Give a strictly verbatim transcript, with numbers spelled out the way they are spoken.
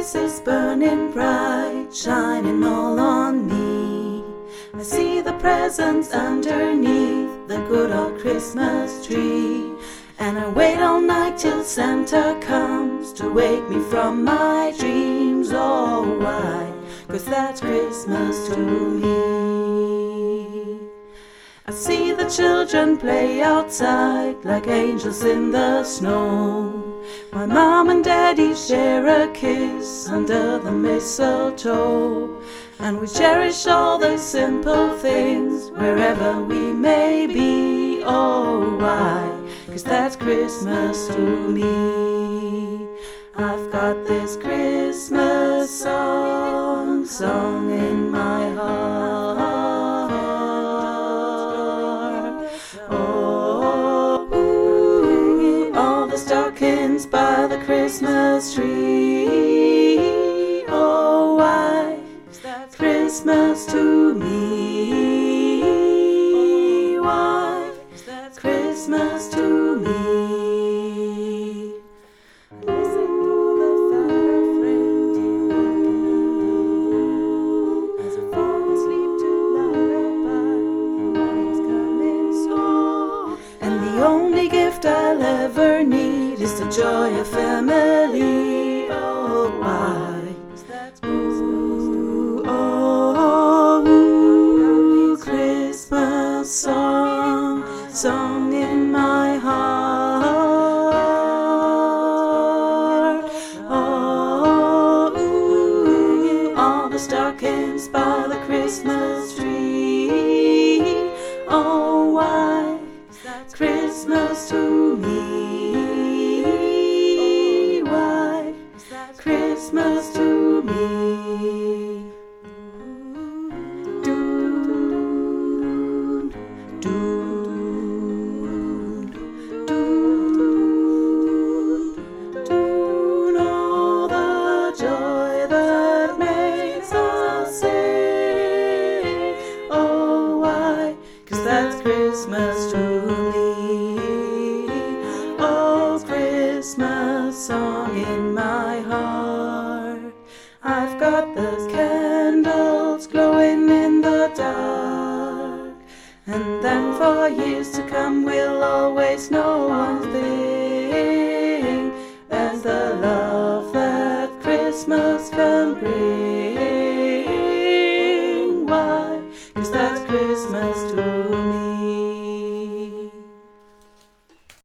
face is burning bright, shining all on me. I see the presents underneath the good old Christmas tree, and I wait all night till Santa comes to wake me from my dreams. Oh, why? 'Cause that's Christmas to me. I see the children play outside like angels in the snow. My mom and daddy share a kiss under the mistletoe, and we cherish all the simple things wherever we may be. Oh, why? 'Cause that's Christmas to me. I've got this Christmas song, song in my heart. Oh, ooh, all the stockings by the Christmas tree. Oh, why? 'Cause that's Christmas to me. Why? 'Cause that's Christmas to me. The only gift I'll ever need is the joy of family. Oh, why? Ooh, oh, ooh, Christmas song, song in my heart. Oh, ooh, all the stockings by the Christmas tree. Oh, why? Christmas to me. Why? Christmas to me. Doon, doon, doon, doon, all the joy that makes us sing. Oh, why? 'Cause that's Christmas to me. Christmas song in my heart. I've got the candles glowing in the dark, and then for years to come we'll always know one